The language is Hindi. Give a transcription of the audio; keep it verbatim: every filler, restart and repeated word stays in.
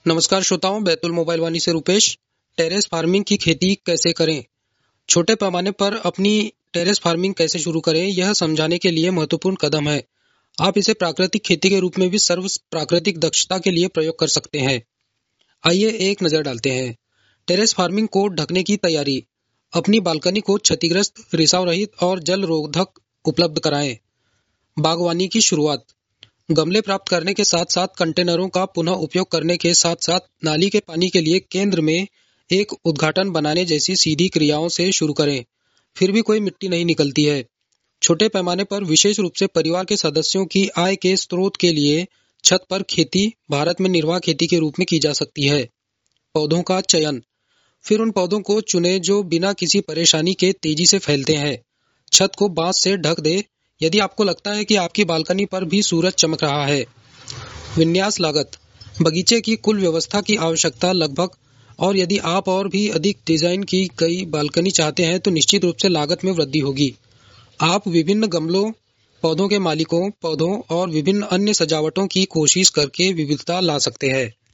नमस्कार श्रोताओं, बैतुल मोबाइल वाणी से रुपेश। टेरेस फार्मिंग की खेती कैसे करें? छोटे पैमाने पर अपनी टेरेस फार्मिंग कैसे शुरू करें, यह समझाने के लिए महत्वपूर्ण कदम है। आप इसे प्राकृतिक खेती के रूप में भी सर्व प्राकृतिक दक्षता के लिए प्रयोग कर सकते हैं। आइए एक नजर डालते हैं। टेरेस फार्मिंग को ढकने की तैयारी। अपनी बालकनी को क्षतिग्रस्त, रिसाव रहित और जल रोधक उपलब्ध कराएं। बागवानी की शुरुआत। गमले प्राप्त करने के साथ साथ कंटेनरों का पुनः उपयोग करने के साथ साथ नाली के पानी के लिए केंद्र में एक उद्घाटन बनाने जैसी सीधी क्रियाओं से शुरू करें। फिर भी कोई मिट्टी नहीं निकलती है। छोटे पैमाने पर विशेष रूप से परिवार के सदस्यों की आय के स्रोत के लिए छत पर खेती भारत में निर्वाह खेती के रूप में की जा सकती है। पौधों का चयन। फिर उन पौधों को चुने जो बिना किसी परेशानी के तेजी से फैलते हैं। छत को बांस से ढक दे यदि आपको लगता है कि आपकी बालकनी पर भी सूरज चमक रहा है। विन्यास लागत। बगीचे की कुल व्यवस्था की आवश्यकता लगभग, और यदि आप और भी अधिक डिजाइन की गई बालकनी चाहते हैं तो निश्चित रूप से लागत में वृद्धि होगी। आप विभिन्न गमलों, पौधों के मालिकों, पौधों और विभिन्न अन्य सजावटों की कोशिश करके विविधता ला सकते हैं।